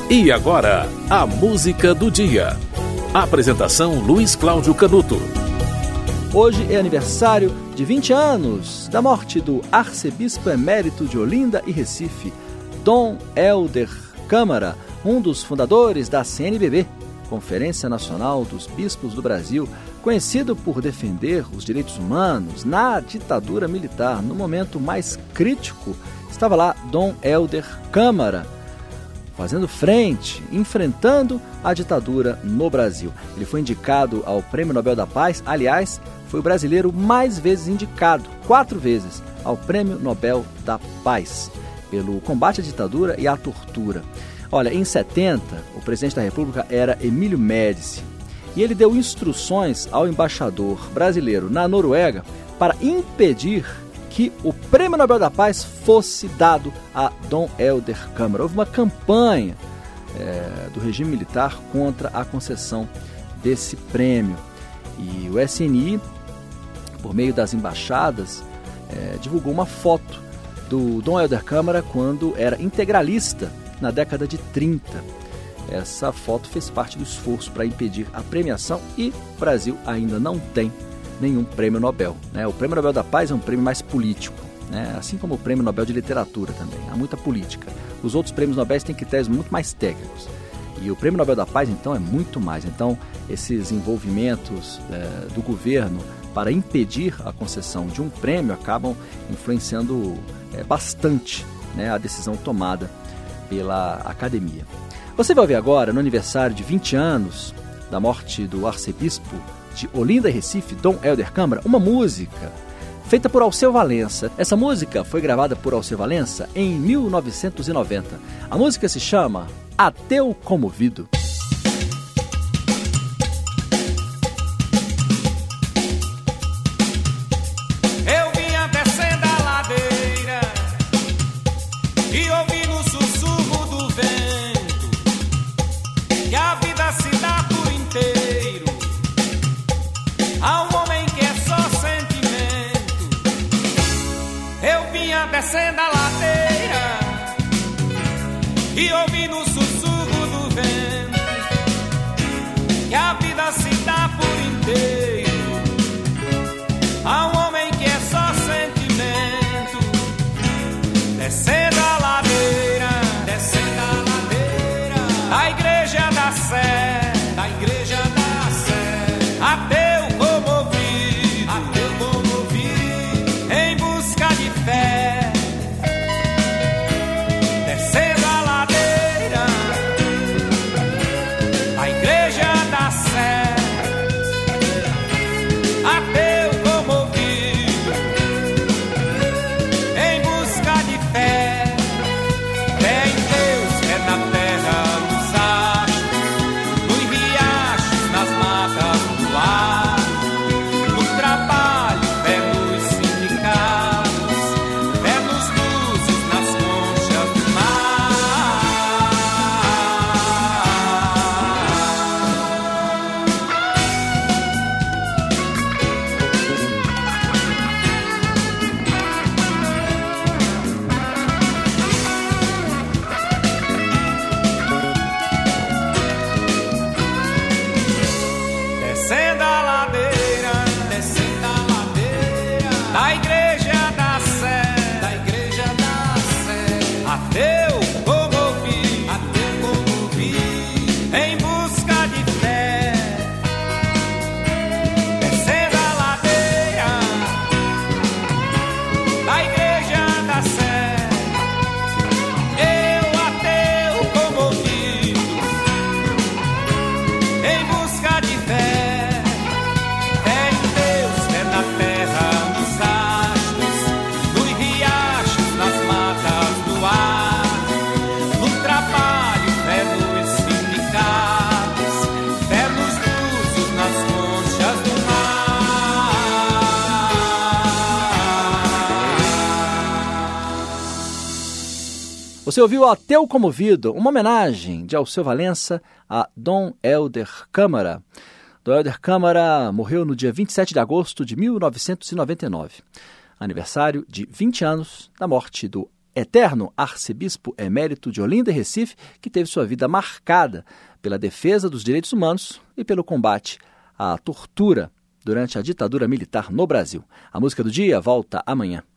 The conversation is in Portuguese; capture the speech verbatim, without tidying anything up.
E agora, a música do dia. Apresentação Luiz Cláudio Canuto. Hoje é aniversário de vinte anos da morte do arcebispo emérito de Olinda e Recife, Dom Helder Câmara, um dos fundadores da C N B B, Conferência Nacional dos Bispos do Brasil, conhecido por defender os direitos humanos na ditadura militar. No momento mais crítico, estava lá Dom Helder Câmara, fazendo frente, enfrentando a ditadura no Brasil. Ele foi indicado ao Prêmio Nobel da Paz, aliás, foi o brasileiro mais vezes indicado, quatro vezes, ao Prêmio Nobel da Paz, pelo combate à ditadura e à tortura. Olha, em setenta, o presidente da República era Emílio Médici, e ele deu instruções ao embaixador brasileiro na Noruega para impedir que o Prêmio Nobel da Paz fosse dado a Dom Helder Câmara. Houve uma campanha é, do regime militar contra a concessão desse prêmio. E o S N I, por meio das embaixadas, é, divulgou uma foto do Dom Helder Câmara quando era integralista na década de trinta. Essa foto fez parte do esforço para impedir a premiação e o Brasil ainda não tem nenhum prêmio Nobel, né? O Prêmio Nobel da Paz é um prêmio mais político, né? Assim como o Prêmio Nobel de Literatura também, há muita política. Os outros prêmios Nobel têm critérios muito mais técnicos. E o Prêmio Nobel da Paz, então, é muito mais. Então, esses envolvimentos é, do governo para impedir a concessão de um prêmio acabam influenciando é, bastante, né, a decisão tomada pela academia. Você vai ouvir agora, no aniversário de vinte anos da morte do arcebispo de Olinda e Recife, Dom Helder Câmara, uma música feita por Alceu Valença. Essa música foi gravada por Alceu Valença em mil novecentos e noventa. A música se chama Ateu Comovido. Eu vinha descendo a ladeira e ouvi no sussurro do vento que a vida se dá por inteiro a um homem que é só sentimento. Eu vinha descendo a ladeira e ouvi no sussurro do vento que a vida se dá por inteiro a um homem que é só sentimento. Descendo a ladeira, descendo a ladeira da igreja da Sé, da igreja da Sé, ateu comovido, ateu comovido, em busca de fé. Descendo a ladeira da igreja da Sé, ateu comovido, em busca de fé. Fé em Deus, fé na terra, nos astros, nos riachos, nas matas do ar, no trabalho, fé nos sindicatos, fé nos luzes, nas conchas do mar. Descendo a ladeira, descendo a ladeira da igreja da Sé, da igreja da Sé, ateu comovido, ateu comovido, em busca de fé. Descendo a ladeira da igreja da Sé, eu ateu comovido, em busca de fé. Fé em Deus, fé na terra, nos astros, nos riachos, nas matas do ar, no trabalho, fé nos sindicatos, fé nos luzes, nas conchas do mar. Você ouviu Ateu Comovido, uma homenagem de Alceu Valença a Dom Helder Câmara. Dom Helder Câmara morreu no dia vinte e sete de agosto de mil novecentos e noventa e nove, aniversário de vinte anos da morte do eterno arcebispo emérito de Olinda e Recife, que teve sua vida marcada pela defesa dos direitos humanos e pelo combate à tortura durante a ditadura militar no Brasil. A música do dia volta amanhã.